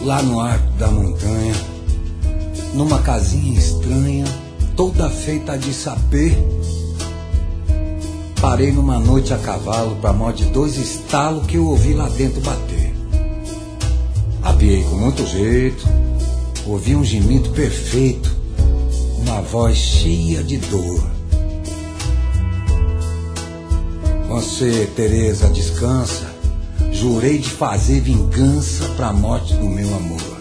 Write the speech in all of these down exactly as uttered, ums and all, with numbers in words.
lá no alto da montanha, numa casinha estranha, toda feita de sapê. Parei numa noite a cavalo pra mó de dois estalos que eu ouvi lá dentro bater. Apiei com muito jeito, ouvi um gemido perfeito, uma voz cheia de dor. Você, Teresa, descansa, jurei de fazer vingança pra morte do meu amor.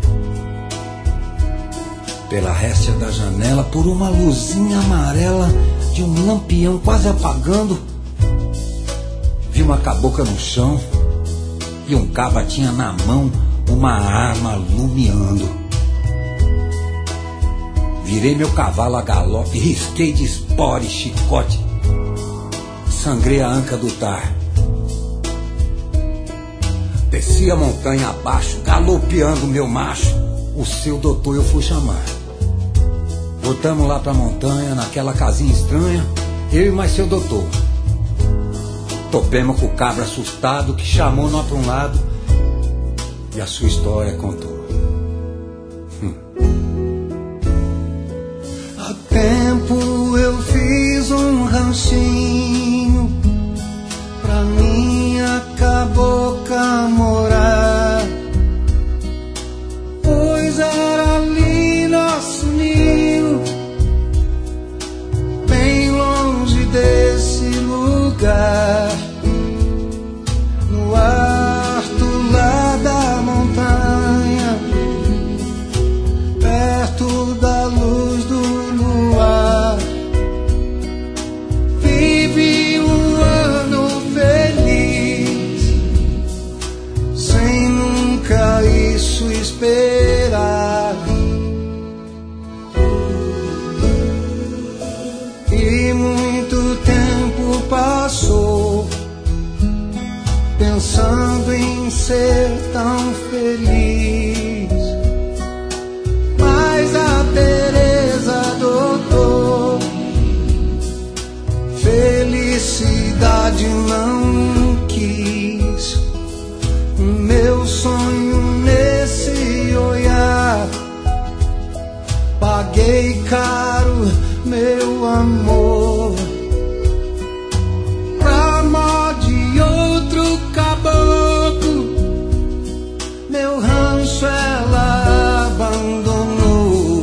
Pela réstia da janela, por uma luzinha amarela de um lampião quase apagando, vi uma cabocla no chão e um caba tinha na mão uma arma lumiando. Virei meu cavalo a galope, risquei de espora e chicote, sangrei a anca do tar. Desci a montanha abaixo, galopeando meu macho, o seu doutor eu fui chamar. Voltamos lá pra montanha, naquela casinha estranha, eu e mais seu doutor. Topemos com o cabra assustado que chamou nós pra um lado e a sua história contou. Hum. Há tempo eu fiz um ranchinho pra minha cabocla morar, pois era ali nosso ninho, bem longe desse lugar, no alto lá da montanha, perto da luz do luar. Vivi um ano feliz, sem nunca isso esperar. E muito tempo passou, pensando em ser tão feliz, mas a Teresa adotou felicidade, não quis. Meu sonho nesse olhar, paguei caro meu amor pra mó de outro caboclo. Meu rancho ela abandonou.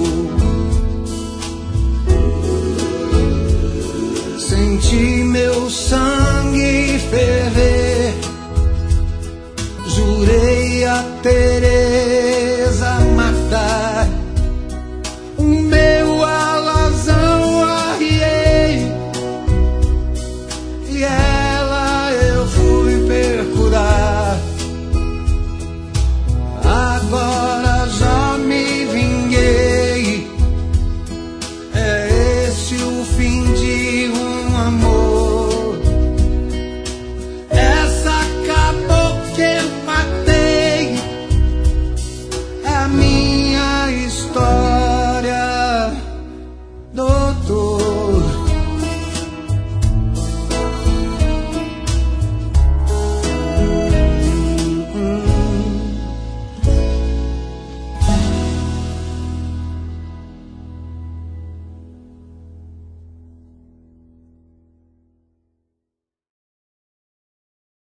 Senti meu sangue ferver, jurei até